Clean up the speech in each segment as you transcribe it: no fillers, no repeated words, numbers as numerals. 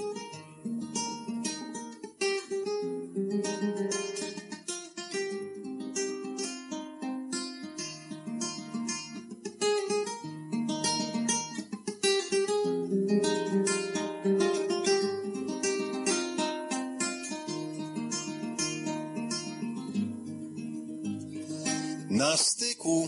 Na styku.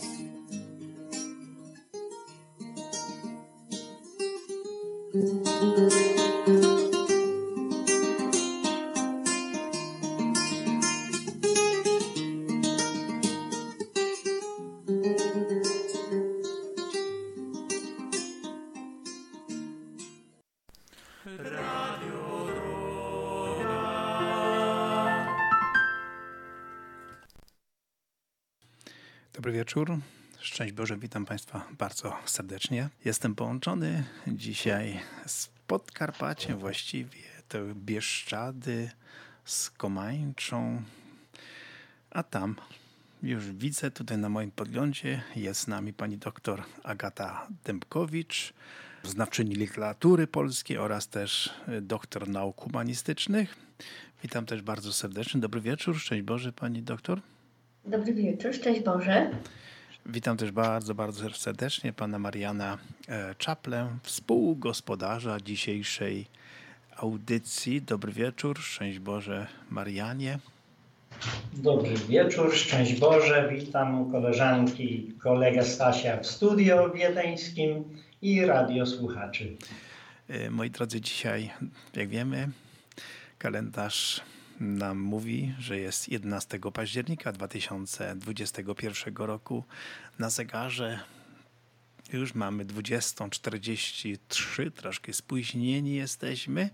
Dobry wieczór. Szczęść Boże, witam Państwa bardzo serdecznie. Jestem połączony dzisiaj z Podkarpaciem, właściwie to Bieszczady, z Komańczą, a tam już widzę tutaj na moim podglądzie jest z nami pani doktor Agata Dębkowicz, znawczyni literatury polskiej oraz też doktor nauk humanistycznych. Witam też bardzo serdecznie. Dobry wieczór, szczęść Boże pani doktor. Dobry wieczór, szczęść Boże. Witam też bardzo, bardzo serdecznie pana Mariana Czaplę, współgospodarza dzisiejszej audycji. Dobry wieczór, szczęść Boże Marianie. Dobry wieczór, szczęść Boże. Witam koleżanki i kolegę Stasia w studio wiedeńskim i radiosłuchaczy. Moi drodzy, dzisiaj, jak wiemy, kalendarz nam mówi, że jest 11 października 2021 roku. Na zegarze już mamy 20:43, troszkę spóźnieni jesteśmy.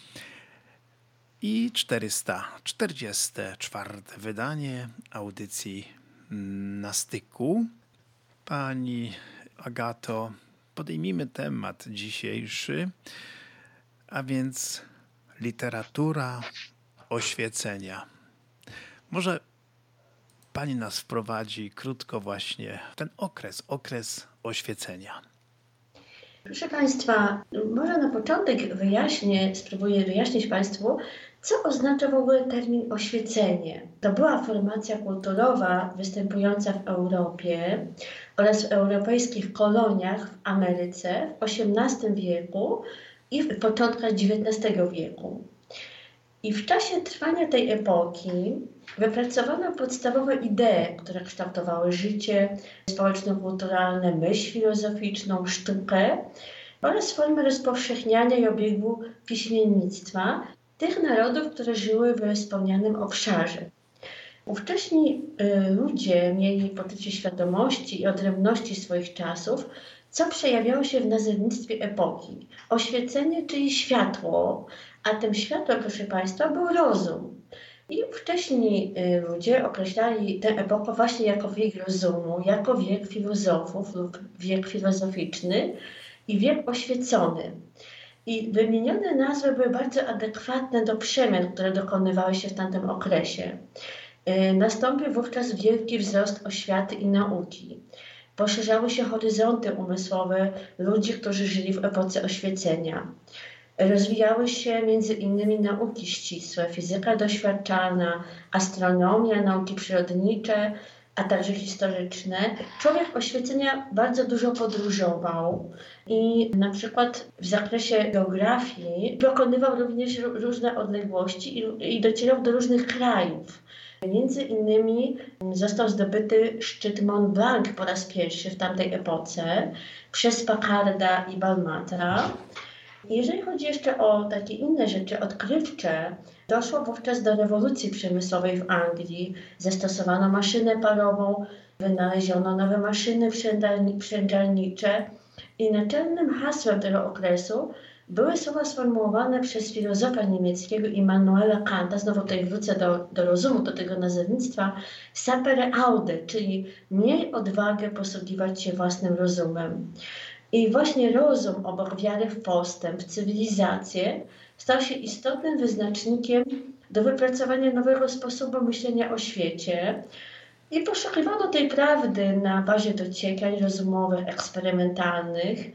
I 444 wydanie audycji Na styku. Pani Agato, podejmijmy temat dzisiejszy, a więc literatura oświecenia. Może pani nas wprowadzi krótko właśnie w ten okres oświecenia. Proszę Państwa, może na początek spróbuję wyjaśnić Państwu, co oznacza w ogóle termin oświecenie. To była formacja kulturowa występująca w Europie oraz w europejskich koloniach w Ameryce w XVIII wieku i w początkach XIX wieku. I w czasie trwania tej epoki wypracowano podstawowe idee, które kształtowały życie społeczno-kulturalne, myśl filozoficzną, sztukę oraz formę rozpowszechniania i obiegu piśmiennictwa tych narodów, które żyły we wspomnianym obszarze. Ówcześni ludzie mieli poczucie świadomości i odrębności swoich czasów, co przejawiało się w nazewnictwie epoki. Oświecenie, czyli światło, a tym światłem, proszę Państwa, był rozum. I ówcześni ludzie określali tę epokę właśnie jako wiek rozumu, jako wiek filozofów lub wiek filozoficzny i wiek oświecony. I wymienione nazwy były bardzo adekwatne do przemian, które dokonywały się w tamtym okresie. Nastąpił wówczas wielki wzrost oświaty i nauki. Poszerzały się horyzonty umysłowe ludzi, którzy żyli w epoce oświecenia. Rozwijały się między innymi nauki ścisłe, fizyka doświadczalna, astronomia, nauki przyrodnicze, a także historyczne. Człowiek oświecenia bardzo dużo podróżował i na przykład w zakresie geografii pokonywał również różne odległości i docierał do różnych krajów. Między innymi został zdobyty szczyt Mont Blanc po raz pierwszy w tamtej epoce przez Paccarda i Balmatra. Jeżeli chodzi jeszcze o takie inne rzeczy odkrywcze, doszło wówczas do rewolucji przemysłowej w Anglii. Zastosowano maszynę parową, wynaleziono nowe maszyny sprzężalnicze i naczelnym hasłem tego okresu były słowa sformułowane przez filozofa niemieckiego Immanuela Kanta, znowu tutaj wrócę do rozumu, do tego nazewnictwa, sapere aude, czyli miej odwagę posługiwać się własnym rozumem. I właśnie rozum obok wiary w postęp, w cywilizację stał się istotnym wyznacznikiem do wypracowania nowego sposobu myślenia o świecie i poszukiwano tej prawdy na bazie dociekań rozumowych, eksperymentalnych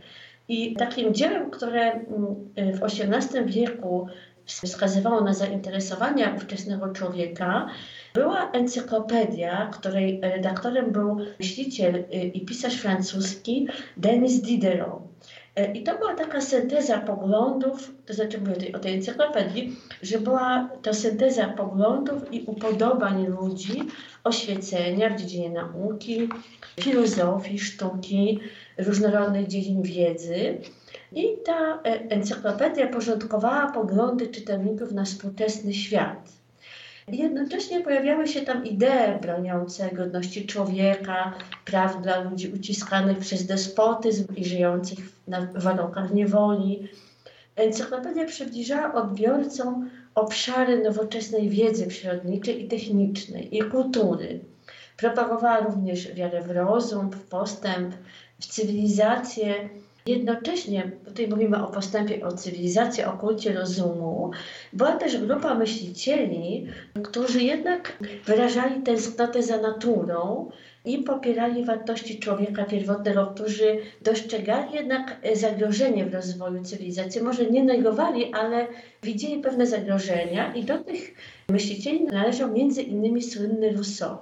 I takim dziełem, które w XVIII wieku wskazywało na zainteresowania ówczesnego człowieka, była encyklopedia, której redaktorem był myśliciel i pisarz francuski Denis Diderot. I to była taka synteza poglądów, to znaczy mówię o tej encyklopedii, że była to synteza poglądów i upodobań ludzi, oświecenia w dziedzinie nauki, filozofii, sztuki, różnorodnych dziedzin wiedzy. I ta encyklopedia porządkowała poglądy czytelników na współczesny świat. Jednocześnie pojawiały się tam idee broniące godności człowieka, praw dla ludzi uciskanych przez despotyzm i żyjących w warunkach niewoli. Encyklopedia przybliżała odbiorcom obszary nowoczesnej wiedzy przyrodniczej i technicznej i kultury. Propagowała również wiarę w rozum, w postęp, w cywilizację. Jednocześnie, tutaj mówimy o postępie, o cywilizacji, o kulcie rozumu, była też grupa myślicieli, którzy jednak wyrażali tęsknotę za naturą i popierali wartości człowieka pierwotnego, którzy dostrzegali jednak zagrożenie w rozwoju cywilizacji. Może nie negowali, ale widzieli pewne zagrożenia i do tych myślicieli należał między innymi słynny Rousseau.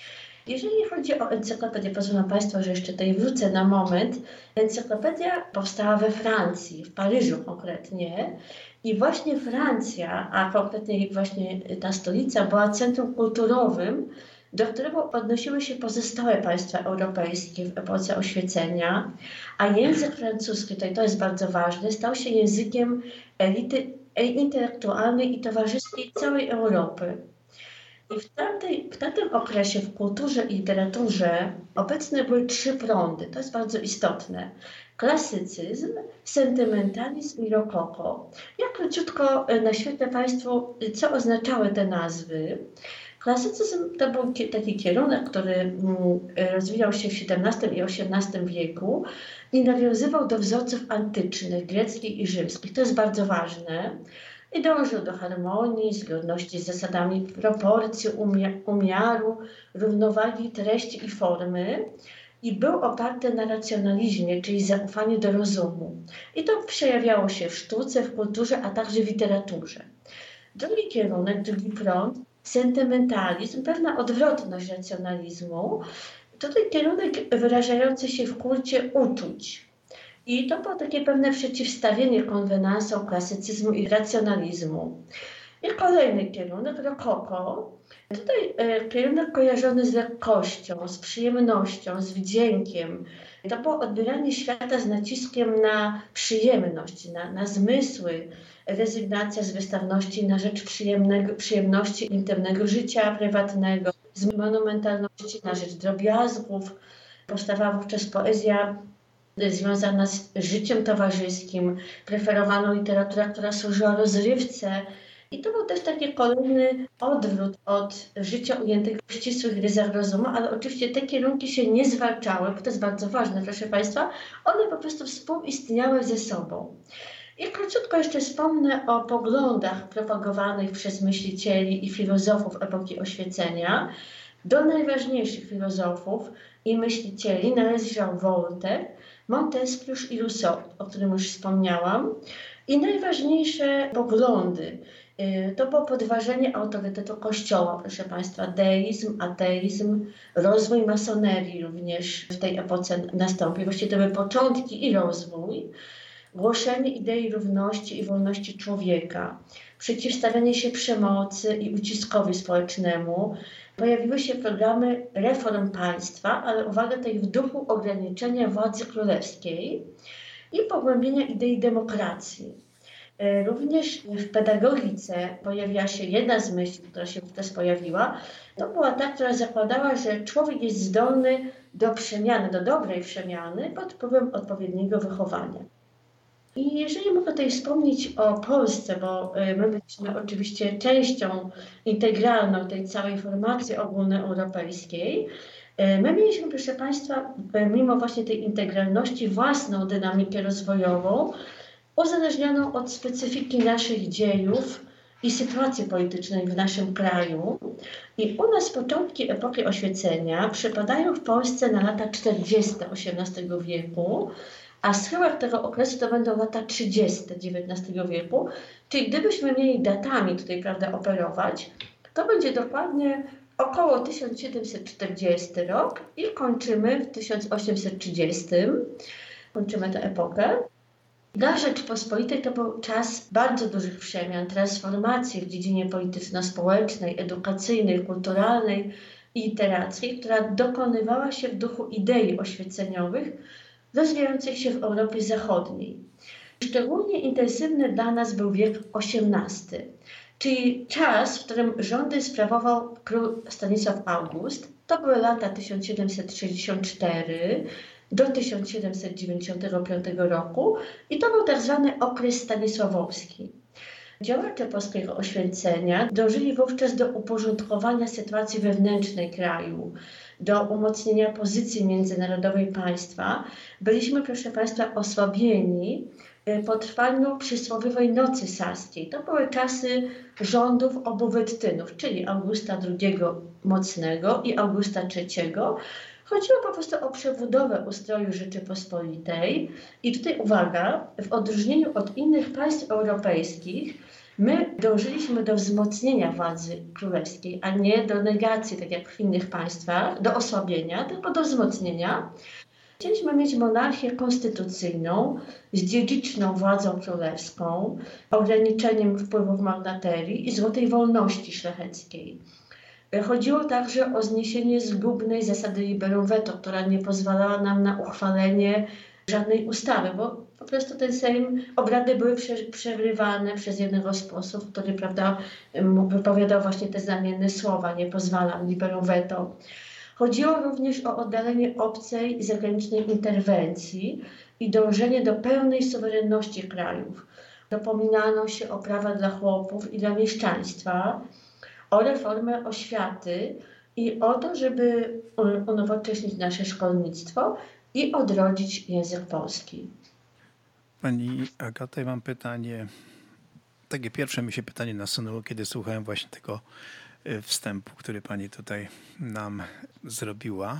Jeżeli chodzi o encyklopedię, pozwolą Państwo, że jeszcze tutaj wrócę na moment. Encyklopedia powstała we Francji, w Paryżu konkretnie. I właśnie Francja, a konkretnie właśnie ta stolica, była centrum kulturowym, do którego odnosiły się pozostałe państwa europejskie w epoce oświecenia, a język francuski, tutaj to jest bardzo ważne, stał się językiem elity intelektualnej i towarzyskiej całej Europy. I w tamtym okresie w kulturze i literaturze obecne były 3 prądy. To jest bardzo istotne. Klasycyzm, sentymentalizm i rokoko. Ja króciutko naświetlę Państwu, co oznaczały te nazwy. Klasycyzm to był taki kierunek, który rozwijał się w XVII i XVIII wieku i nawiązywał do wzorców antycznych, greckich i rzymskich. To jest bardzo ważne. I dążył do harmonii, zgodności z zasadami proporcji, umiaru, równowagi treści i formy i był oparty na racjonalizmie, czyli zaufaniu do rozumu. I to przejawiało się w sztuce, w kulturze, a także w literaturze. Drugi kierunek, drugi prąd, sentymentalizm, pewna odwrotność racjonalizmu. To ten kierunek wyrażający się w kulcie uczuć. I to było takie pewne przeciwstawienie konwenansom klasycyzmu i racjonalizmu. I kolejny kierunek, rokoko. Tutaj kierunek kojarzony z lekkością, z przyjemnością, z wdziękiem. To było odbieranie świata z naciskiem na przyjemność, na zmysły, rezygnacja z wystawności na rzecz przyjemności intymnego życia prywatnego, z monumentalności na rzecz drobiazgów. Powstawała wówczas poezja związana z życiem towarzyskim, preferowano literaturę, która służyła rozrywce. I to był też taki kolejny odwrót od życia ujętego w ścisłych ryzach rozumu, ale oczywiście te kierunki się nie zwalczały, bo to jest bardzo ważne, proszę Państwa, one po prostu współistniały ze sobą. I króciutko jeszcze wspomnę o poglądach propagowanych przez myślicieli i filozofów epoki oświecenia. Do najważniejszych filozofów i myślicieli należał Voltaire, Montesquieu i Rousseau, o którym już wspomniałam. I najważniejsze poglądy to było podważenie autorytetu Kościoła, proszę Państwa, deizm, ateizm, rozwój masonerii również w tej epoce nastąpił. Właściwie to były początki i rozwój, głoszenie idei równości i wolności człowieka, przeciwstawianie się przemocy i uciskowi społecznemu. Pojawiły się programy reform państwa, ale uwaga, tutaj w duchu ograniczenia władzy królewskiej i pogłębienia idei demokracji. Również w pedagogice pojawiła się jedna z myśli, która się wówczas pojawiła. To była ta, która zakładała, że człowiek jest zdolny do przemiany, do dobrej przemiany pod wpływem odpowiedniego wychowania. I jeżeli mogę tutaj wspomnieć o Polsce, bo my byliśmy oczywiście częścią integralną tej całej formacji ogólnoeuropejskiej, my mieliśmy, proszę Państwa, mimo właśnie tej integralności, własną dynamikę rozwojową, uzależnioną od specyfiki naszych dziejów i sytuacji politycznej w naszym kraju. I u nas początki epoki oświecenia przypadają w Polsce na lata 40. XVIII wieku, a schyłek tego okresu to będą lata 30. XIX wieku, czyli gdybyśmy mieli datami tutaj, prawda, operować, to będzie dokładnie około 1740 rok i kończymy w 1830. Kończymy tę epokę. Dla Rzeczypospolitej to był czas bardzo dużych przemian, transformacji w dziedzinie polityczno-społecznej, edukacyjnej, kulturalnej i literackiej, która dokonywała się w duchu idei oświeceniowych rozwijających się w Europie Zachodniej. Szczególnie intensywny dla nas był wiek XVIII, czyli czas, w którym rządy sprawował król Stanisław August. To były lata 1764 do 1795 roku i to był tak zwany okres stanisławowski. Działacze polskiego oświecenia dążyli wówczas do uporządkowania sytuacji wewnętrznej kraju, do umocnienia pozycji międzynarodowej państwa. Byliśmy, proszę Państwa, osłabieni po trwaniu przysłowiowej nocy saskiej. To były czasy rządów obu Wettynów, czyli Augusta II Mocnego i Augusta III. Chodziło po prostu o przebudowę ustroju Rzeczypospolitej i tutaj uwaga, w odróżnieniu od innych państw europejskich my dążyliśmy do wzmocnienia władzy królewskiej, a nie do negacji, tak jak w innych państwach, do osłabienia, tylko do wzmocnienia. Chcieliśmy mieć monarchię konstytucyjną z dziedziczną władzą królewską, ograniczeniem wpływów magnaterii i złotej wolności szlacheckiej. Chodziło także o zniesienie zgubnej zasady liberum veto, która nie pozwalała nam na uchwalenie żadnej ustawy, bo po prostu ten Sejm, obrady były przerywane przez jednego z posłów, który, prawda, wypowiadał właśnie te znamienne słowa, nie pozwalam, liberum veto. Chodziło również o oddalenie obcej i zagranicznej interwencji i dążenie do pełnej suwerenności krajów. Dopominano się o prawa dla chłopów i dla mieszczaństwa, o reformę oświaty i o to, żeby unowocześnić nasze szkolnictwo i odrodzić język polski. Pani Agato, ja mam pytanie. Takie pierwsze mi się pytanie nasunęło, kiedy słuchałem właśnie tego wstępu, który pani tutaj nam zrobiła.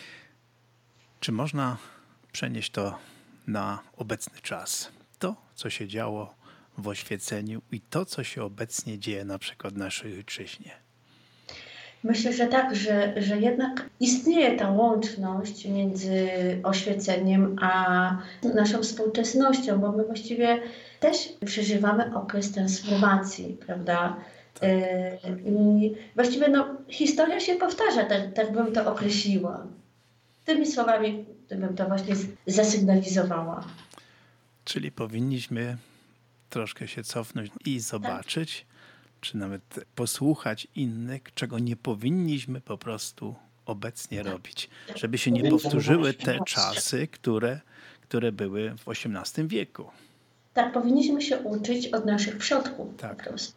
Czy można przenieść to na obecny czas? To, co się działo w oświeceniu i to, co się obecnie dzieje na przykład w naszej ojczyźnie? Myślę, że tak, że jednak istnieje ta łączność między oświeceniem a naszą współczesnością, bo my właściwie też przeżywamy okres transformacji, prawda? I właściwie historia się powtarza, tak bym to określiła. Tymi słowami bym to właśnie zasygnalizowała. Czyli powinniśmy troszkę się cofnąć i zobaczyć, czy nawet posłuchać innych, czego nie powinniśmy po prostu obecnie robić, żeby się nie powtórzyły te czasy, które były w XVIII wieku. Tak, powinniśmy się uczyć od naszych przodków. Tak. Po prostu.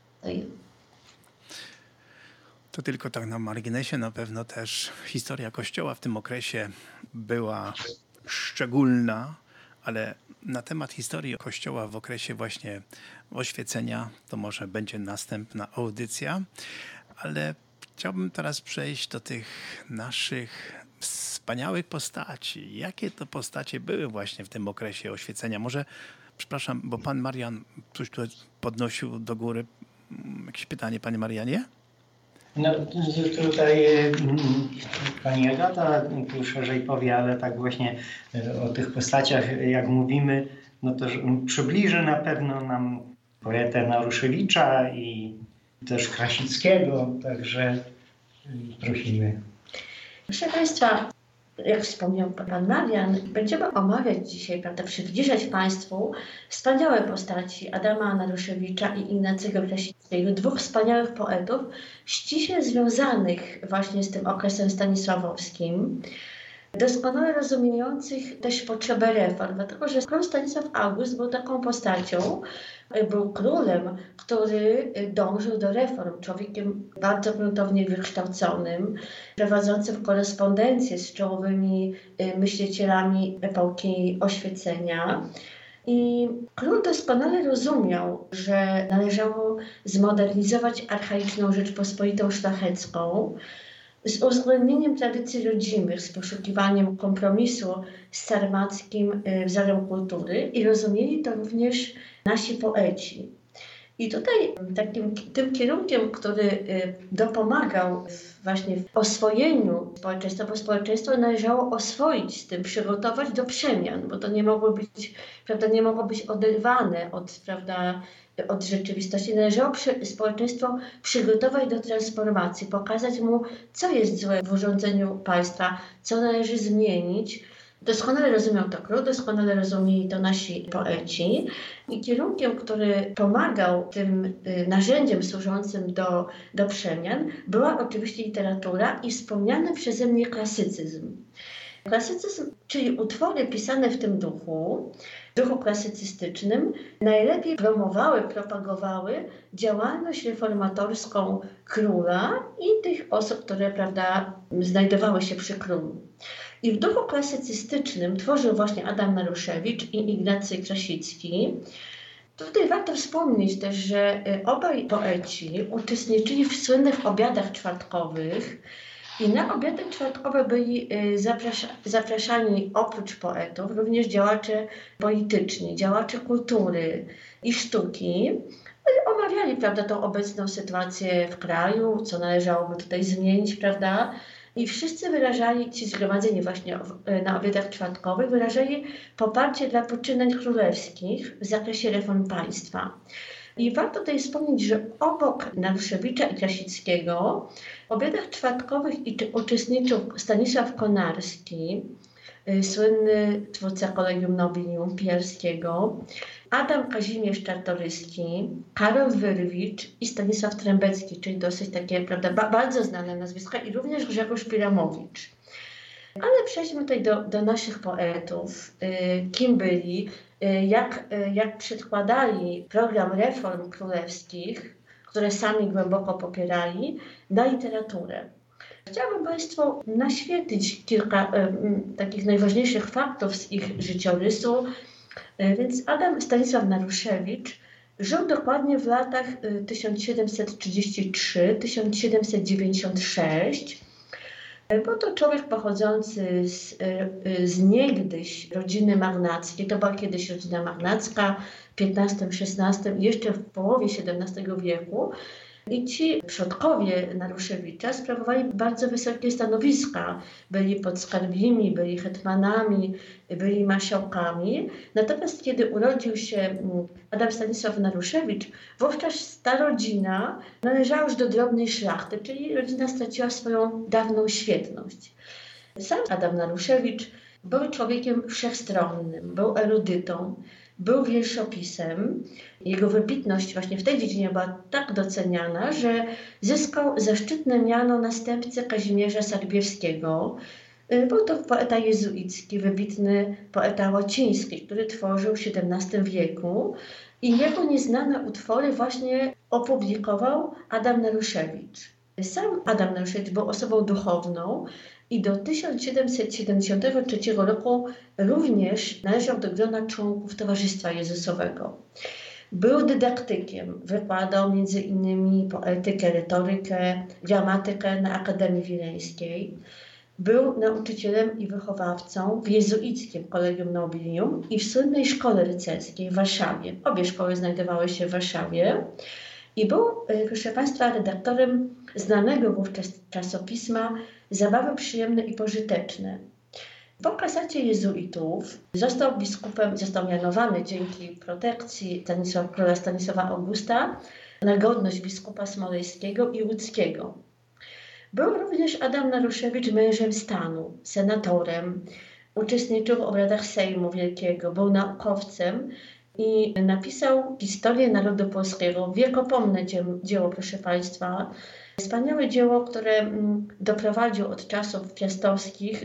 To tylko tak na marginesie, na pewno też historia Kościoła w tym okresie była szczególna, ale na temat historii Kościoła w okresie właśnie oświecenia to może będzie następna audycja, ale chciałbym teraz przejść do tych naszych wspaniałych postaci. Jakie to postacie były właśnie w tym okresie oświecenia? Może, przepraszam, bo pan Marian coś tu podnosił do góry. Jakieś pytanie, panie Marianie? No tutaj pani Agata tu szerzej powie, ale tak właśnie o tych postaciach jak mówimy, no to przybliży na pewno nam poetę Naruszewicza i też Krasickiego, także prosimy. Proszę Państwa, jak wspomniał pan Marian, będziemy omawiać dzisiaj, prawda, przybliżać Państwu wspaniałe postaci Adama Naruszewicza i Ignacego Krasickiego, dwóch wspaniałych poetów, ściśle związanych właśnie z tym okresem stanisławowskim, doskonale rozumiejących też potrzebę reform, dlatego że król Stanisław August był taką postacią, był królem, który dążył do reform, człowiekiem bardzo gruntownie wykształconym, prowadzącym korespondencję z czołowymi myślicielami epoki oświecenia. I król doskonale rozumiał, że należało zmodernizować archaiczną Rzeczpospolitą szlachecką, z uwzględnieniem tradycji rodzimych, z poszukiwaniem kompromisu z sarmackim wzorem kultury i rozumieli to również nasi poeci. I tutaj tym kierunkiem, który dopomagał właśnie w oswojeniu społeczeństwa, bo społeczeństwo należało oswoić z tym, przygotować do przemian, bo to nie mogło być oderwane od rzeczywistości. Należało społeczeństwo przygotować do transformacji, pokazać mu, co jest złe w urządzeniu państwa, co należy zmienić. Doskonale rozumiał to król, doskonale rozumieli to nasi poeci i kierunkiem, który pomagał tym narzędziem służącym do przemian, była oczywiście literatura i wspomniany przeze mnie klasycyzm. Klasycyzm, czyli utwory pisane w tym duchu klasycystycznym, najlepiej propagowały działalność reformatorską króla i tych osób, które znajdowały się przy królu. I w duchu klasycystycznym tworzył właśnie Adam Naruszewicz i Ignacy Krasicki. Tutaj warto wspomnieć też, że obaj poeci uczestniczyli w słynnych obiadach czwartkowych i na obiady czwartkowe byli zapraszani oprócz poetów również działacze polityczni, działacze kultury i sztuki. Omawiali, tą obecną sytuację w kraju, co należałoby tutaj zmienić, I wszyscy ci zgromadzeni właśnie na obiadach czwartkowych, wyrażali poparcie dla poczynań królewskich w zakresie reform państwa. I warto tutaj wspomnieć, że obok Naruszewicza i Krasickiego w obiadach czwartkowych uczestniczył Stanisław Konarski, słynny twórca Collegium Nobilium Pilarskiego, Adam Kazimierz Czartoryski, Karol Wyrwicz i Stanisław Trębecki, czyli dosyć takie, bardzo znane nazwiska, i również Grzegorz Piramowicz. Ale przejdźmy tutaj do naszych poetów, kim byli, jak przedkładali program reform królewskich, które sami głęboko popierali, na literaturę. Chciałabym Państwu naświetlić kilka takich najważniejszych faktów z ich życiorysu. Więc Stanisław Naruszewicz żył dokładnie w latach 1733-1796. Był to człowiek pochodzący z niegdyś rodziny magnackiej. To była kiedyś rodzina magnacka w XV-XVI i jeszcze w połowie XVII wieku. I ci przodkowie Naruszewicza sprawowali bardzo wysokie stanowiska. Byli podskarbimi, byli hetmanami, byli marszałkami. Natomiast kiedy urodził się Adam Stanisław Naruszewicz, wówczas ta rodzina należała już do drobnej szlachty, czyli rodzina straciła swoją dawną świetność. Sam Adam Naruszewicz był człowiekiem wszechstronnym, był erudytą, był wierszopisem. Jego wybitność właśnie w tej dziedzinie była tak doceniana, że zyskał zaszczytne miano następcy Kazimierza Sarbiewskiego. Był to poeta jezuicki, wybitny poeta łaciński, który tworzył w XVII wieku i jego nieznane utwory właśnie opublikował Adam Naruszewicz. Sam Adam Naruszewicz był osobą duchowną i do 1773 roku również należał do grona członków Towarzystwa Jezusowego. Był dydaktykiem, wykładał m.in. poetykę, retorykę, gramatykę na Akademii Wileńskiej. Był nauczycielem i wychowawcą w jezuickim Collegium Nobilium i w słynnej Szkole Rycerskiej w Warszawie. Obie szkoły znajdowały się w Warszawie. I był, proszę Państwa, redaktorem znanego wówczas czasopisma Zabawy przyjemne i pożyteczne. Po kasacie jezuitów został mianowany dzięki protekcji króla Stanisława Augusta na godność biskupa smoleńskiego i łódzkiego. Był również Adam Naruszewicz mężem stanu, senatorem, uczestniczył w obradach Sejmu Wielkiego, był naukowcem i napisał historię narodu polskiego. Wiekopomne dzieło, proszę Państwa. Wspaniałe dzieło, które doprowadził od czasów piastowskich,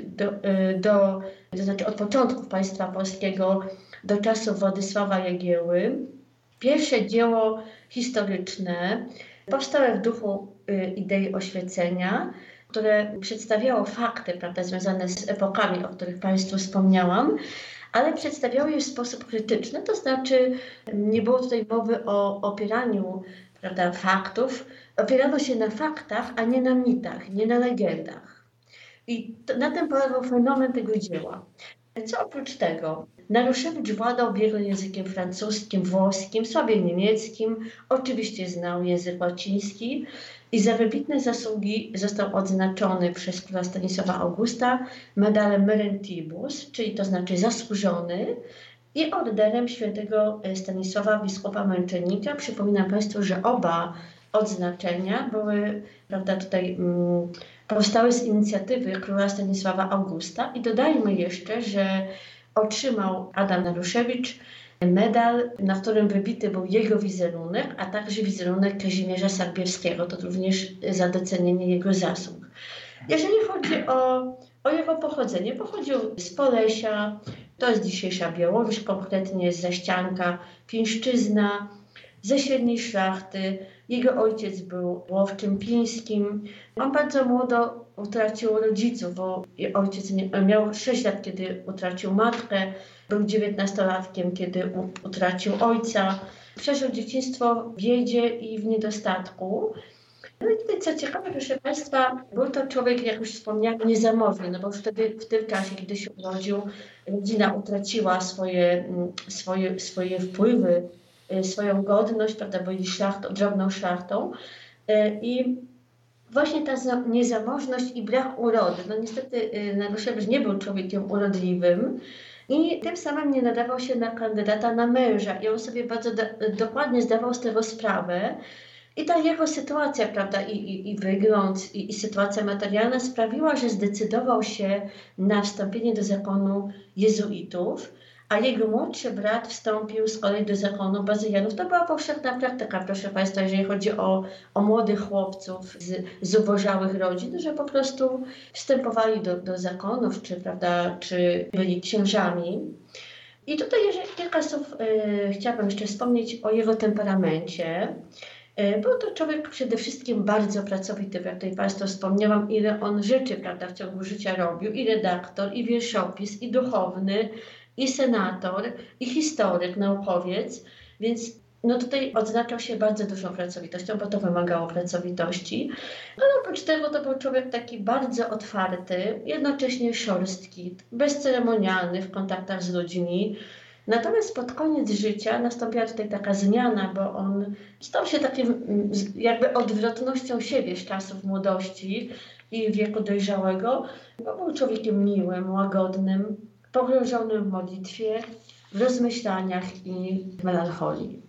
to znaczy od początków państwa polskiego do czasów Władysława Jagieły. Pierwsze dzieło historyczne, powstałe w duchu idei oświecenia, które przedstawiało fakty, związane z epokami, o których Państwu wspomniałam, ale przedstawiało je w sposób krytyczny, to znaczy nie było tutaj mowy o opieraniu prawda, faktów, opierano się na faktach, a nie na mitach, nie na legendach. I na tym polegał fenomen tego dzieła. Co oprócz tego? Naruszewicz władał biegłym językiem francuskim, włoskim, słabie niemieckim, oczywiście znał język łaciński i za wybitne zasługi został odznaczony przez króla Stanisława Augusta medalem Merentibus, czyli to znaczy zasłużony, i orderem świętego Stanisława biskupa męczennika. Przypominam Państwu, że oba odznaczenia były, prawda, tutaj powstały z inicjatywy króla Stanisława Augusta i dodajmy jeszcze, że otrzymał Adam Naruszewicz medal, na którym wybity był jego wizerunek, a także wizerunek Kazimierza Sarbiewskiego. To również za docenienie jego zasług. Jeżeli chodzi o jego pochodzenie, pochodził z Polesia, to jest dzisiejsza Białoruś, konkretnie z Zaścianka, Pińszczyzna, ze średniej szlachty. Jego ojciec był łowczym pińskim. On bardzo młodo utracił rodziców, bo ojciec miał 6 lat, kiedy utracił matkę, był 19-latkiem, kiedy utracił ojca. Przeżył dzieciństwo w biedzie i w niedostatku. No i tutaj co ciekawe, proszę Państwa, był to człowiek, jak już wspomniałam, niezamożny, no bo wtedy w tym czasie, kiedy się urodził, rodzina utraciła swoje wpływy, swoją godność, prawda, byli drobną szlachtą i właśnie ta niezamożność i brak urody. No niestety Naruszewicz nie był człowiekiem urodliwym i tym samym nie nadawał się na kandydata na męża i on sobie bardzo dokładnie zdawał z tego sprawę. I ta jego sytuacja, prawda, i wygląd, i sytuacja materialna sprawiła, że zdecydował się na wstąpienie do zakonu jezuitów, a jego młodszy brat wstąpił z kolei do zakonu bazylianów. To była powszechna praktyka, proszę Państwa, jeżeli chodzi o młodych chłopców z ubożałych rodzin, że po prostu wstępowali do zakonów, czy byli księżami. I tutaj kilka słów chciałabym jeszcze wspomnieć o jego temperamencie. Był to człowiek przede wszystkim bardzo pracowity, jak tutaj Państwu wspomniałam, ile on rzeczy, prawda, w ciągu życia robił, i redaktor, i wierszopis, i duchowny, i senator, i historyk, naukowiec, więc no tutaj odznaczał się bardzo dużą pracowitością, bo to wymagało pracowitości. Ale oprócz tego to był człowiek taki bardzo otwarty, jednocześnie szorstki, bezceremonialny w kontaktach z ludźmi. Natomiast pod koniec życia nastąpiła tutaj taka zmiana, bo on stał się takim jakby odwrotnością siebie z czasów młodości i wieku dojrzałego, bo był człowiekiem miłym, łagodnym, pogrążonym w modlitwie, w rozmyślaniach i w melancholii.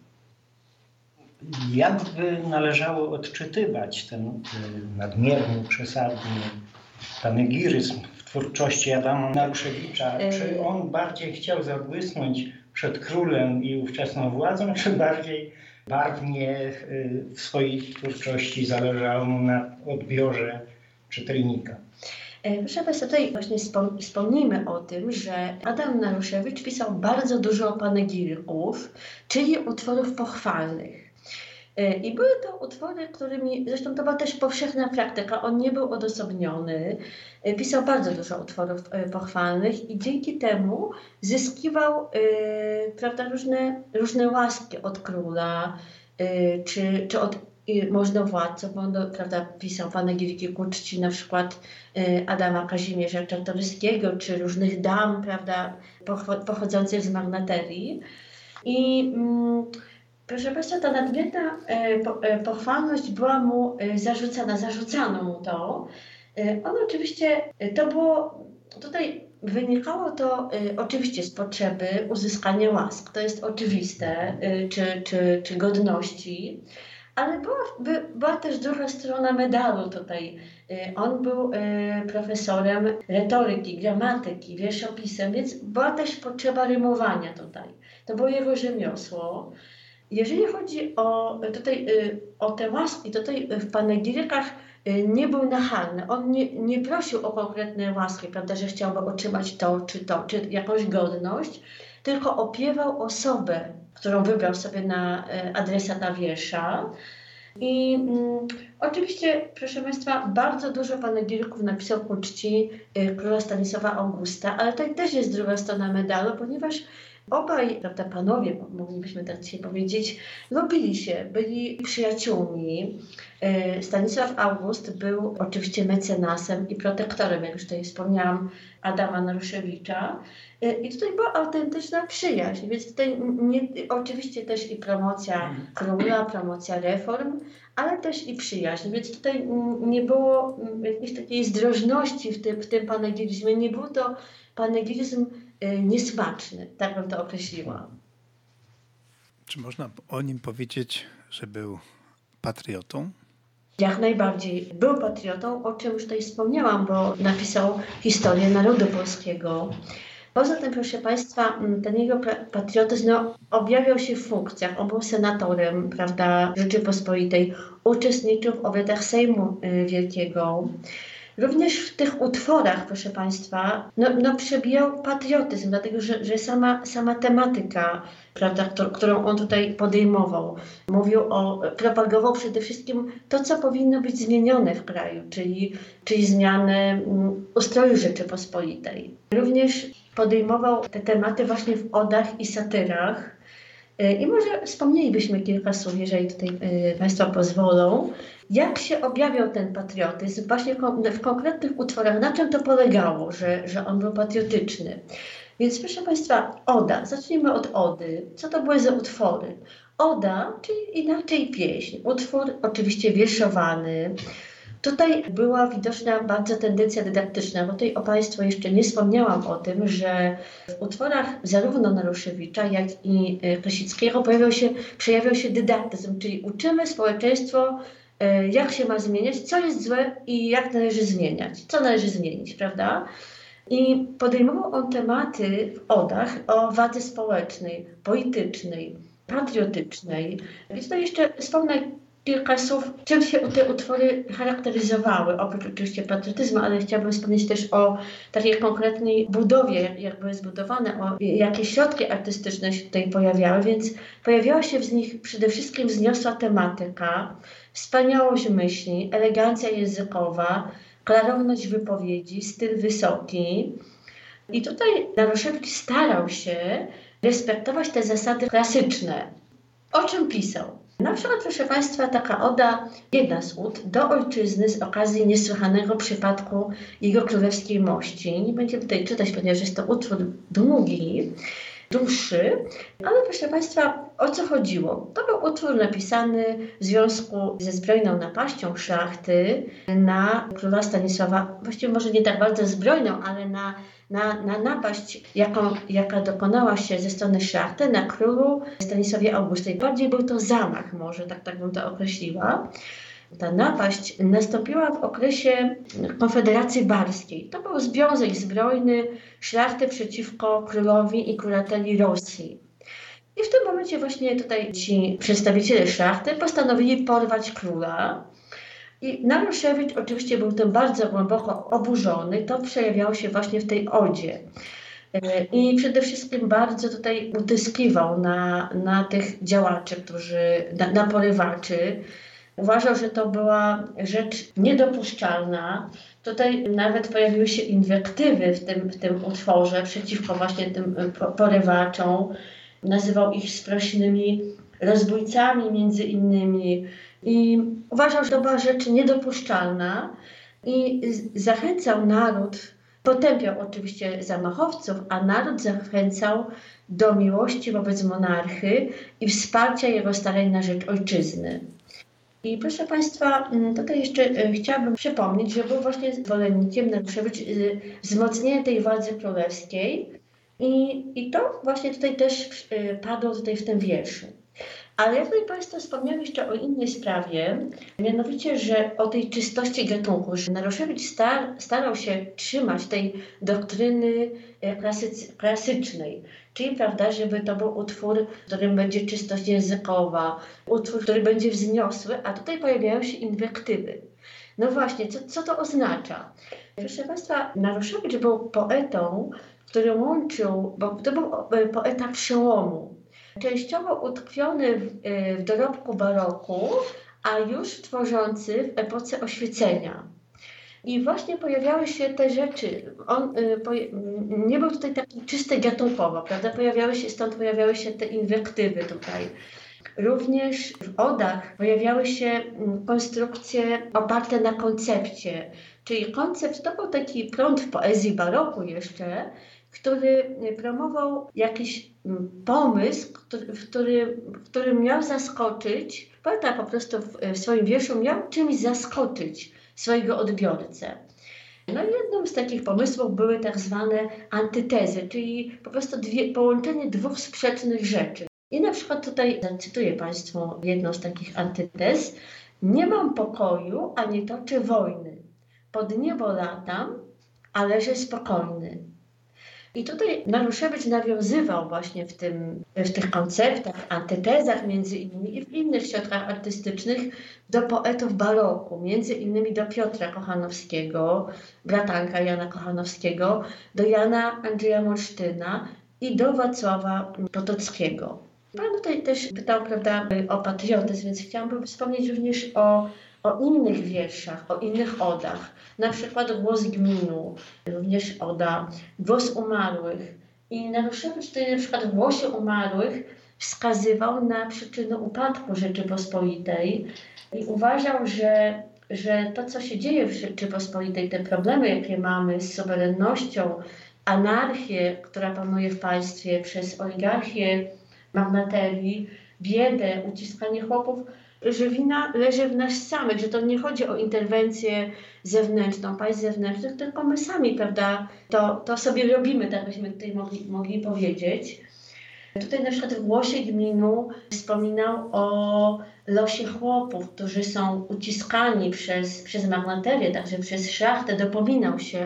Jak by należało odczytywać ten nadmierny, przesadny panegiryzm w twórczości Adama Naruszewicza? Czy on bardziej chciał zabłysnąć przed królem i ówczesną władzą, czy bardziej barwnie w swojej twórczości zależało mu na odbiorze czytelnika? Proszę Państwa, tutaj właśnie wspomnijmy o tym, że Adam Naruszewicz pisał bardzo dużo panegiryków, czyli utworów pochwalnych. I były to utwory, którymi, zresztą to była też powszechna praktyka, on nie był odosobniony, pisał bardzo dużo utworów pochwalnych i dzięki temu zyskiwał prawda, różne łaski od króla, czy od możnowładców, bo on prawda, pisał panegiriki ku czci na przykład Adama Kazimierza Czartoryskiego, czy różnych dam, prawda, pochodzących z magnaterii. I proszę Państwa, ta nadmierna pochwalność była mu zarzucano mu to. On oczywiście, to było, tutaj wynikało to oczywiście z potrzeby uzyskania łask, to jest oczywiste, czy godności, ale była też druga strona medalu tutaj. On był profesorem retoryki, gramatyki, wierszopisem, więc była też potrzeba rymowania tutaj. To było jego rzemiosło. Jeżeli chodzi o te łaski, tutaj w panegirykach nie był nachalny. On nie prosił o konkretne łaski, prawda, że chciałby otrzymać to, czy jakąś godność, tylko opiewał osobę, którą wybrał sobie na adresata wiersza. I oczywiście, proszę Państwa, bardzo dużo panegiryków napisał ku czci króla Stanisława Augusta, ale to też jest druga strona medalu, ponieważ Obaj, prawda, panowie, moglibyśmy tak dzisiaj powiedzieć, lubili się, byli przyjaciółmi. Stanisław August był oczywiście mecenasem i protektorem, jak już tutaj wspomniałam, Adama Naruszewicza. I tutaj była autentyczna przyjaźń, więc tutaj oczywiście też i promocja króla, promocja reform, ale też i przyjaźń, więc tutaj nie było jakiejś takiej zdrożności w tym panegilizmie. Nie był to panegilizm niesmaczny, tak bym to określiła. Czy można o nim powiedzieć, że był patriotą? Jak najbardziej był patriotą, o czym już tutaj wspomniałam, bo napisał historię narodu polskiego. Poza tym, proszę Państwa, ten jego patriotyzm objawiał się w funkcjach. On był senatorem, prawda, Rzeczypospolitej, uczestniczył w obradach Sejmu Wielkiego. Również w tych utworach, proszę Państwa, przebijał patriotyzm, dlatego że sama tematyka, prawda, którą on tutaj podejmował, propagował przede wszystkim to, co powinno być zmienione w kraju, czyli zmianę ustroju Rzeczypospolitej. Również podejmował te tematy właśnie w odach i satyrach. I może wspomnielibyśmy kilka słów, jeżeli tutaj Państwo pozwolą, jak się objawiał ten patriotyzm właśnie w konkretnych utworach, na czym to polegało, że on był patriotyczny. Więc proszę Państwa, oda, zacznijmy od ody. Co to były za utwory? Oda, czyli inaczej pieśń, utwór oczywiście wierszowany. Tutaj była widoczna bardzo tendencja dydaktyczna, bo tutaj o Państwu jeszcze nie wspomniałam o tym, że w utworach zarówno Naruszewicza, jak i Krasickiego przejawiał się dydaktyzm, czyli uczymy społeczeństwo, jak się ma zmieniać, co jest złe i jak należy zmieniać, co należy zmienić, prawda? I podejmował on tematy w odach o wadze społecznej, politycznej, patriotycznej. I tutaj jeszcze wspomnę kilka słów, czym się te utwory charakteryzowały, oprócz oczywiście patriotyzmu, ale chciałabym wspomnieć też o takiej konkretnej budowie, jak były zbudowane, o jakie środki artystyczne się tutaj pojawiały, więc pojawiała się w nich przede wszystkim wzniosła tematyka, wspaniałość myśli, elegancja językowa, klarowność wypowiedzi, styl wysoki. I tutaj Naruszewicz starał się respektować te zasady klasyczne. O czym pisał? Na przykład, proszę Państwa, taka oda, jedna z ud, do ojczyzny z okazji niesłychanego przypadku jego królewskiej mości. Nie będziemy tutaj czytać, ponieważ jest to utwór długi, dłuższy, ale proszę Państwa, o co chodziło? To był utwór napisany w związku ze zbrojną napaścią szlachty na króla Stanisława, właściwie może nie tak bardzo zbrojną, ale na napaść, jaka dokonała się ze strony szlachty na królu Stanisławie Augustie. Bardziej był to zamach, może tak bym to określiła. Ta napaść nastąpiła w okresie Konfederacji Barskiej. To był związek zbrojny szlachty przeciwko królowi i kurateli Rosji. I w tym momencie właśnie tutaj ci przedstawiciele szlachty postanowili porwać króla. I Naruszewicz oczywiście był tym bardzo głęboko oburzony. To przejawiało się właśnie w tej odzie. I przede wszystkim bardzo tutaj utyskiwał na tych działaczy, na porywaczy. Uważał, że to była rzecz niedopuszczalna. Tutaj nawet pojawiły się inwektywy w tym utworze przeciwko właśnie tym porywaczom. Nazywał ich sprośnymi rozbójcami między innymi. I uważał, że to była rzecz niedopuszczalna i zachęcał naród, potępiał oczywiście zamachowców, a naród zachęcał do miłości wobec monarchy i wsparcia jego starań na rzecz ojczyzny. I proszę Państwa, tutaj jeszcze chciałabym przypomnieć, że był właśnie zwolennikiem Naruszewicz wzmocnienia tej władzy królewskiej i to właśnie tutaj też padło tutaj w tym wierszu. Ale jak tutaj Państwo wspomniałem jeszcze o innej sprawie, mianowicie, że o tej czystości gatunku, że Naruszewicz starał się trzymać tej doktryny klasycznej, czyli prawda, żeby to był utwór, w którym będzie czystość językowa, utwór, który będzie wzniosły, a tutaj pojawiają się inwektywy. No właśnie, co to oznacza? Proszę Państwa, Naruszewicz był poetą, który łączył, bo to był poeta przełomu, częściowo utkwiony w dorobku baroku, a już tworzący w epoce oświecenia. I właśnie pojawiały się te rzeczy. Nie był tutaj taki czysty gatunkowo, prawda? Stąd pojawiały się te inwektywy tutaj. Również w odach pojawiały się konstrukcje oparte na koncepcie. Czyli koncept to był taki prąd w poezji baroku jeszcze, który promował jakiś pomysł, który miał zaskoczyć, poeta po prostu w swoim wierszu miał czymś zaskoczyć swojego odbiorcę. No i jednym z takich pomysłów były tak zwane antytezy, czyli po prostu połączenie dwóch sprzecznych rzeczy. I na przykład tutaj zacytuję Państwu jedną z takich antytez. Nie mam pokoju, a nie toczę wojny. Pod niebo latam, a leżę spokojny. I tutaj Maruszewicz nawiązywał właśnie w tych konceptach, antytezach między innymi i w innych środkach artystycznych do poetów baroku, między innymi do Piotra Kochanowskiego, bratanka Jana Kochanowskiego, do Jana Andrzeja Morsztyna i do Wacława Potockiego. Pan tutaj też pytał, prawda, o patriotyzm, więc chciałabym wspomnieć również o innych wierszach, o innych odach. Na przykład Głos gminu, również oda, Głos umarłych. I Maruszewicz tutaj na przykład w Głosie umarłych wskazywał na przyczyny upadku Rzeczypospolitej i uważał, że to, co się dzieje w Rzeczypospolitej, te problemy, jakie mamy z suwerennością, anarchię, która panuje w państwie przez oligarchię, magnaterii, biedę, uciskanie chłopów, że wina leży w nas samych, że to nie chodzi o interwencję zewnętrzną, państw zewnętrznych, tylko my sami, prawda, to sobie robimy, tak byśmy tutaj mogli powiedzieć. Tutaj na przykład w Głosie gminu wspominał o losie chłopów, którzy są uciskani przez magnaterię, także przez szlachtę, dopominał się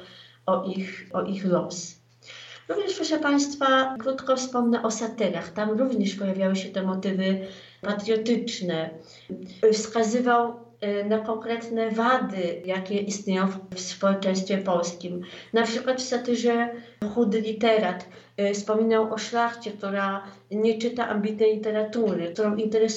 o ich los. Również, proszę Państwa, krótko wspomnę o satyrach. Tam również pojawiały się te motywy patriotyczne. Wskazywał na konkretne wady, jakie istnieją w społeczeństwie polskim. Na przykład w satyrze Chudy literat wspominał o szlachcie, która nie czyta ambitnej literatury, którą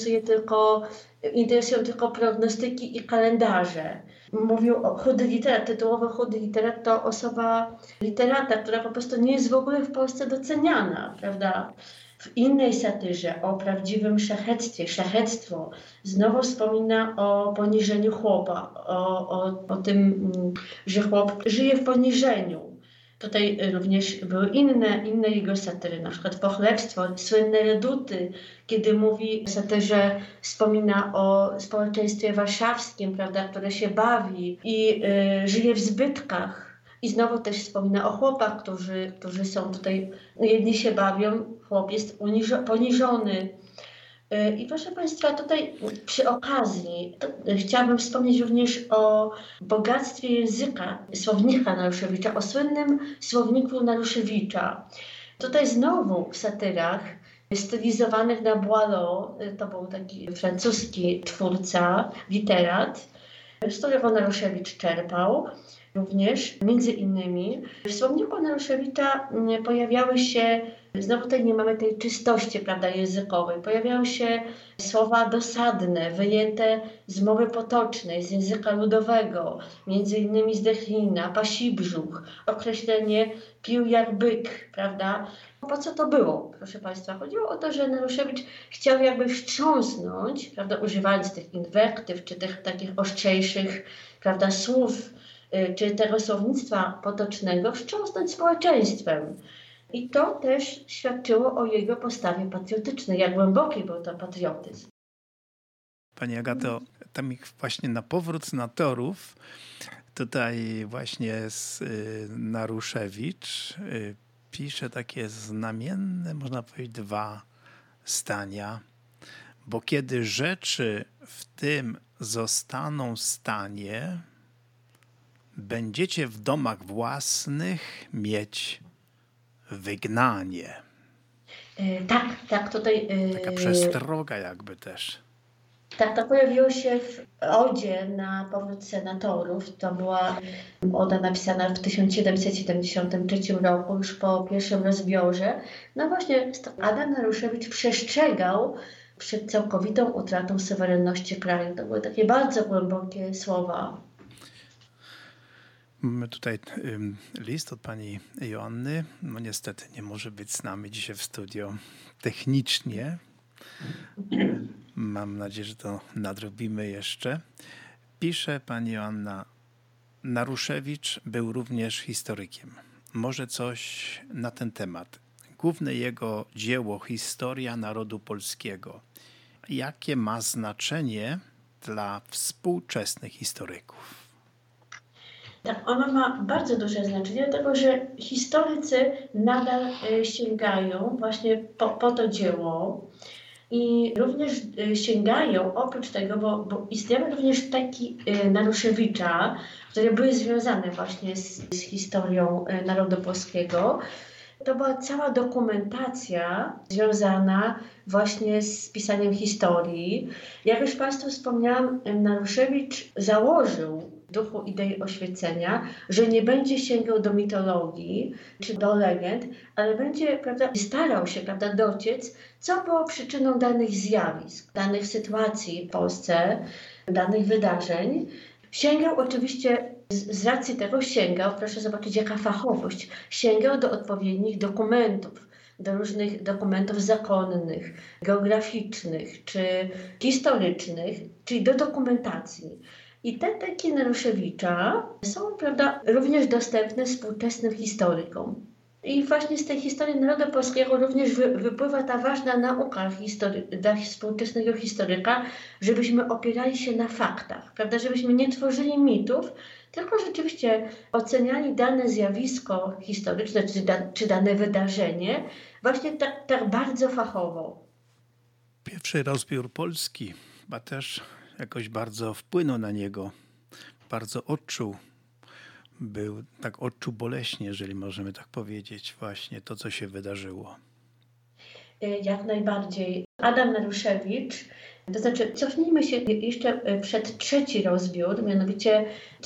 interesują tylko prognostyki i kalendarze. Mówił o chudy literat, tytułowo chudy literat to osoba literata, która po prostu nie jest w ogóle w Polsce doceniana, prawda? W innej satyrze o prawdziwym szlachectwie, szlachectwo, znowu wspomina o poniżeniu chłopa, o tym, że chłop żyje w poniżeniu. Tutaj również były inne jego satyry, na przykład Pochlebstwo, słynne Reduty, kiedy mówi w satyrze, wspomina o społeczeństwie warszawskim, prawda, które się bawi i żyje w zbytkach. I znowu też wspomina o chłopach, którzy są tutaj, jedni się bawią, chłop jest poniżony. I proszę Państwa, tutaj przy okazji chciałabym wspomnieć również o bogactwie języka słownika Naruszewicza, o słynnym słowniku Naruszewicza. Tutaj znowu w satyrach stylizowanych na Boileau, to był taki francuski twórca, literat, z którego Naruszewicz czerpał. Również, między innymi, w słowniku Naruszewicza pojawiały się, znowu tutaj nie mamy tej czystości, prawda, językowej, pojawiały się słowa dosadne, wyjęte z mowy potocznej, z języka ludowego, między innymi z Dechlina, pasi brzuch, określenie pił jak byk, prawda. Po co to było, proszę Państwa? Chodziło o to, że Naruszewicz chciał jakby wstrząsnąć, prawda, używając tych inwektyw, czy tych takich ostrzejszych, prawda, słów, czy tego słownictwa potocznego, wstrząsnąć społeczeństwem. I to też świadczyło o jego postawie patriotycznej, jak głęboki był to patriotyzm. Pani Agato, tam właśnie na powrót na Torów, tutaj właśnie Naruszewicz pisze takie znamienne, można powiedzieć, dwa zdania. Bo kiedy rzeczy w tym zostaną stanie, będziecie w domach własnych mieć wygnanie. Tak, tutaj... Taka przestroga jakby też. Tak, to pojawiło się w odzie na powrót senatorów. To była oda napisana w 1773 roku, już po pierwszym rozbiorze. No właśnie, Adam Naruszewicz przestrzegał przed całkowitą utratą suwerenności kraju. To były takie bardzo głębokie słowa. Mamy tutaj list od pani Joanny. No niestety nie może być z nami dzisiaj w studio technicznie. Mam nadzieję, że to nadrobimy jeszcze. Pisze pani Joanna: Naruszewicz był również historykiem. Może coś na ten temat. Główne jego dzieło Historia Narodu Polskiego. Jakie ma znaczenie dla współczesnych historyków? Tak, ono ma bardzo duże znaczenie, dlatego że historycy nadal sięgają właśnie po to dzieło i również sięgają, oprócz tego, bo istniały również taki Naruszewicza, które były związane właśnie z historią narodu polskiego. To była cała dokumentacja związana właśnie z pisaniem historii. Jak już Państwu wspomniałam, Naruszewicz założył w duchu idei oświecenia, że nie będzie sięgał do mitologii czy do legend, ale będzie, prawda, starał się, prawda, dociec, co było przyczyną danych zjawisk, danych sytuacji w Polsce, danych wydarzeń. Sięgał oczywiście, z racji tego sięgał, proszę zobaczyć jaka fachowość, sięgał do odpowiednich dokumentów, do różnych dokumentów zakonnych, geograficznych czy historycznych, czyli do dokumentacji. I te teki Naruszewicza są, prawda, również dostępne współczesnym historykom. I właśnie z tej historii narodu polskiego również wypływa ta ważna nauka dla współczesnego historyka, żebyśmy opierali się na faktach, prawda? Żebyśmy nie tworzyli mitów, tylko rzeczywiście oceniali dane zjawisko historyczne czy dane wydarzenie właśnie tak bardzo fachowo. Pierwszy rozbiór Polski chyba też jakoś bardzo wpłynął na niego, bardzo odczuł boleśnie, jeżeli możemy tak powiedzieć, właśnie to, co się wydarzyło. Jak najbardziej. Adam Naruszewicz, to znaczy cofnijmy się jeszcze przed trzeci rozbiór, mianowicie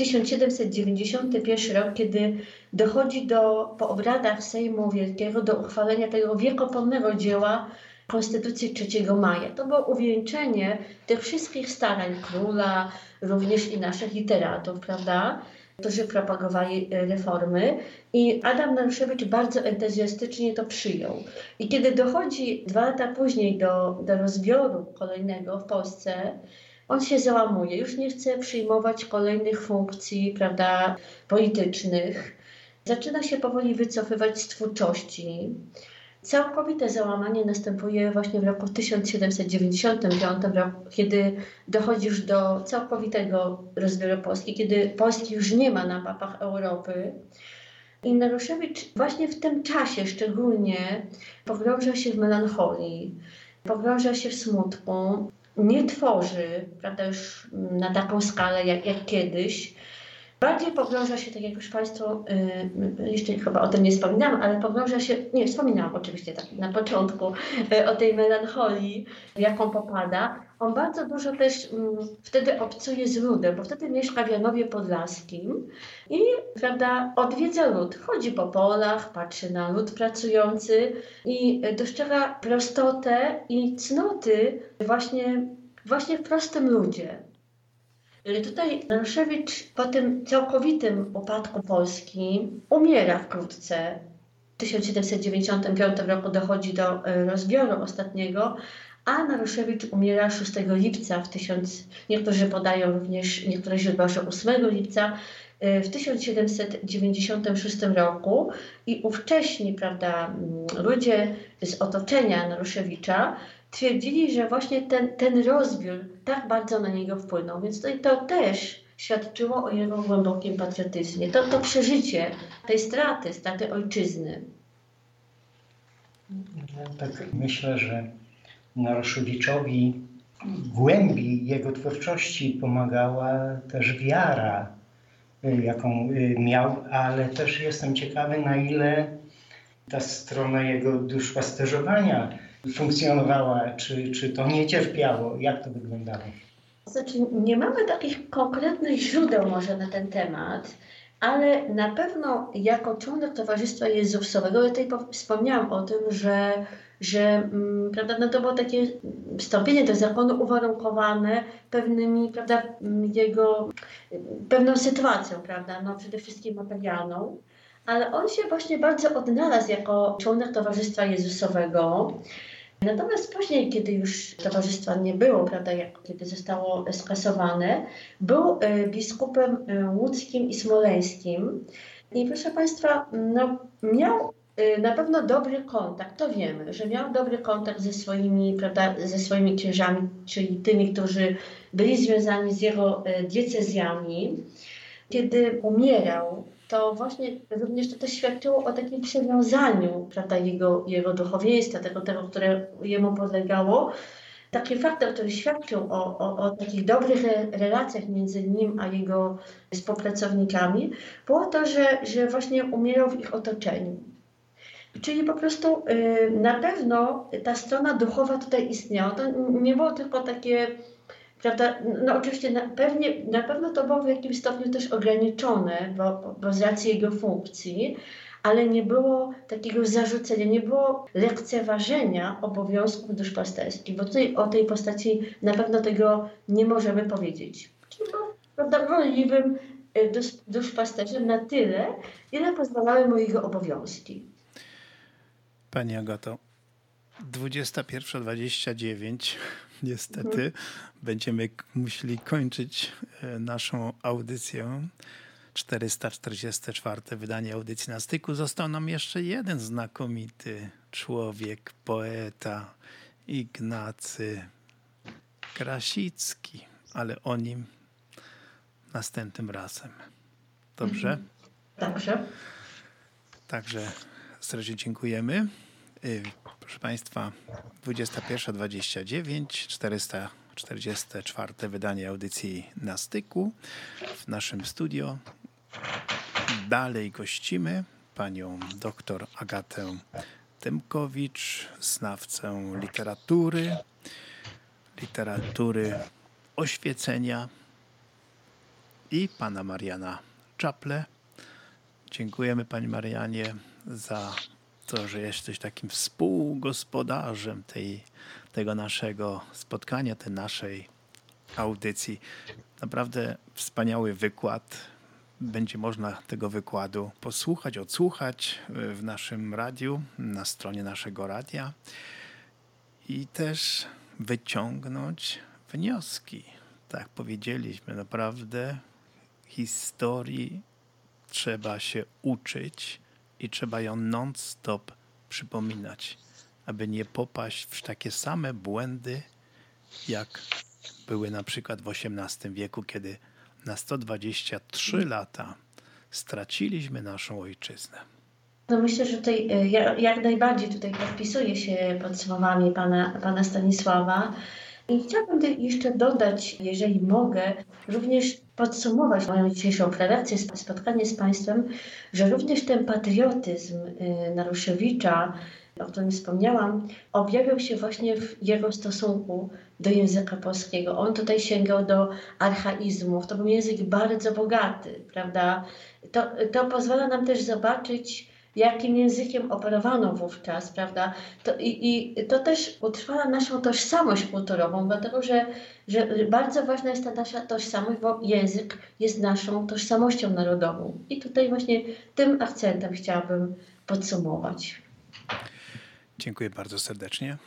1791 rok, kiedy dochodzi po obradach Sejmu Wielkiego do uchwalenia tego wiekopomnego dzieła Konstytucji 3 maja. To było uwieńczenie tych wszystkich starań króla, również i naszych literatów, prawda, którzy propagowali reformy. I Adam Naruszewicz bardzo entuzjastycznie to przyjął. I kiedy dochodzi 2 lata później do rozbioru kolejnego w Polsce, on się załamuje, już nie chce przyjmować kolejnych funkcji, prawda, politycznych. Zaczyna się powoli wycofywać z twórczości. Całkowite załamanie następuje właśnie w roku 1795, kiedy dochodzi już do całkowitego rozbioru Polski, kiedy Polski już nie ma na mapach Europy. I Naruszewicz właśnie w tym czasie szczególnie pogrąża się w melancholii, pogrąża się w smutku, nie tworzy, prawda, już na taką skalę jak kiedyś. Bardziej pogrąża się, tak jak już Państwu, jeszcze chyba o tym nie wspominałam, ale pogrąża się, nie, wspominałam oczywiście tak na początku o tej melancholii, w jaką popada. On bardzo dużo też wtedy obcuje z ludem, bo wtedy mieszka w Janowie Podlaskim i, prawda, odwiedza lud. Chodzi po polach, patrzy na lud pracujący i dostrzega prostotę i cnoty właśnie w prostym ludzie. Tutaj Naruszewicz po tym całkowitym upadku Polski umiera wkrótce. W 1795 roku dochodzi do rozbioru ostatniego, a Naruszewicz umiera 6 lipca, niektórzy podają również, niektóre źródła, że 8 lipca w 1796 roku i ówcześni, prawda, ludzie z otoczenia Naruszewicza twierdzili, że właśnie ten rozbiór tak bardzo na niego wpłynął, więc to też świadczyło o jego głębokim patriotyzmie. To przeżycie tej straty ojczyzny. Tak myślę, że Naruszewiczowi głębi jego twórczości pomagała też wiara, jaką miał, ale też jestem ciekawy, na ile ta strona jego duszpasterzowania funkcjonowała, czy to nie cierpiało, jak to wyglądało? Znaczy, nie mamy takich konkretnych źródeł może na ten temat, ale na pewno jako członek Towarzystwa Jezusowego, ja tutaj wspomniałam o tym, że że prawda, no to było takie wstąpienie do zakonu uwarunkowane pewnymi, prawda, pewną sytuacją, prawda, no przede wszystkim materialną, ale on się właśnie bardzo odnalazł jako członek Towarzystwa Jezusowego. Natomiast później, kiedy już towarzystwa nie było, prawda, kiedy zostało skasowane, był biskupem łódzkim i smoleńskim. I proszę Państwa, no, miał na pewno dobry kontakt, to wiemy, że miał dobry kontakt ze swoimi, prawda, ze swoimi księżami, czyli tymi, którzy byli związani z jego diecezjami. Kiedy umierał, to właśnie również to też świadczyło o takim przywiązaniu, prawda, jego duchowieństwa, tego, które jemu podlegało. Taki faktor, który świadczył o takich dobrych relacjach między nim a jego współpracownikami, było to, że właśnie umierał w ich otoczeniu. Czyli po prostu na pewno ta strona duchowa tutaj istniała. To nie było tylko takie, prawda, no oczywiście na pewno to było w jakimś stopniu też ograniczone, bo z racji jego funkcji, ale nie było takiego zarzucenia, nie było lekceważenia obowiązków duszpasterskich, bo tutaj o tej postaci na pewno tego nie możemy powiedzieć. Czyli był, prawda, wrażliwym duszpasterzem na tyle, ile pozwalały mu jego obowiązki. Pani Agato, 21:29 niestety będziemy musieli kończyć naszą audycję. 444 wydanie audycji na styku. Został nam jeszcze jeden znakomity człowiek, poeta, Ignacy Krasicki, ale o nim następnym razem. Dobrze? Dobrze. Także serdecznie dziękujemy. Proszę Państwa, 21:29, 444 wydanie audycji na styku w naszym studio. Dalej gościmy panią doktor Agatę Tymkowicz, znawcę literatury oświecenia i pana Mariana Czaple. Dziękujemy pani Marianie za to, że jesteś takim współgospodarzem tego naszego spotkania, tej naszej audycji. Naprawdę wspaniały wykład. Będzie można tego wykładu posłuchać, odsłuchać w naszym radiu, na stronie naszego radia i też wyciągnąć wnioski. Tak powiedzieliśmy, naprawdę historii trzeba się uczyć i trzeba ją non-stop przypominać, aby nie popaść w takie same błędy, jak były na przykład w XVIII wieku, kiedy na 123 lata straciliśmy naszą ojczyznę. No myślę, że tutaj jak najbardziej tutaj podpisuję się pod słowami pana Stanisława. I chciałabym jeszcze dodać, jeżeli mogę, również podsumować moją dzisiejszą prelekcję, spotkanie z Państwem, że również ten patriotyzm Naruszewicza, o którym wspomniałam, objawiał się właśnie w jego stosunku do języka polskiego. On tutaj sięgał do archaizmów. To był język bardzo bogaty, prawda? To pozwala nam też zobaczyć, jakim językiem operowano wówczas, prawda? To też utrwala naszą tożsamość kulturową, dlatego że bardzo ważna jest ta nasza tożsamość, bo język jest naszą tożsamością narodową. I tutaj właśnie tym akcentem chciałabym podsumować. Dziękuję bardzo serdecznie.